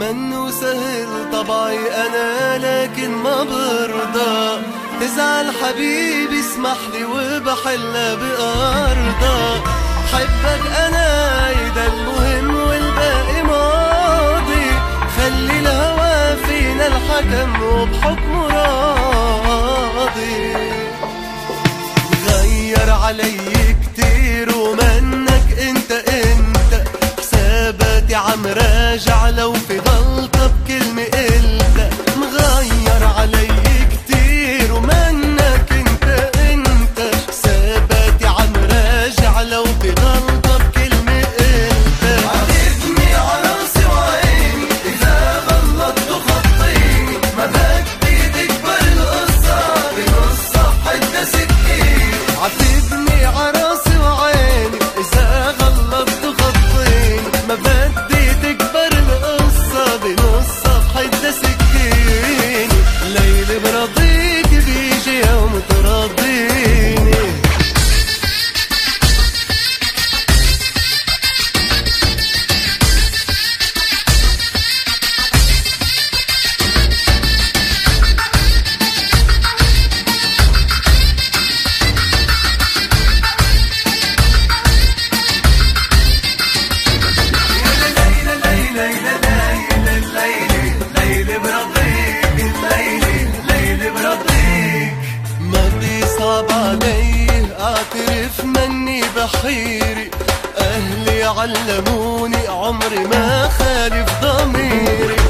منو سهل طبعي أنا لكن ما برضى. تزعل حبيبي اسمح لي وبحلها بأرضى. حبك أنا يدا المهم والباقي ماضي. خلي الهوى فينا الحكم وبحكمه راضي. غير علي كتير ومنك انت حساباتي عم راجع لو في غلطة بكلمة قلتها. مغير علي كتير ومنك انت حساباتي عم راجع لو في غلطة بكلمة قلتها. عاتبني عراسي وعيني إذا غلطت وخطيني. ما بدي تكبر القصة بنص حتى سكين. عاتبني عراسي وعيني إذا غلطت وخطيني. ما بدي تكبر القصة بنص حتى سكين. ليلي برضيك بيجي يوم ترضيني. اعترف مني بحيري. اهلي علموني عمري ما خالف ضميري.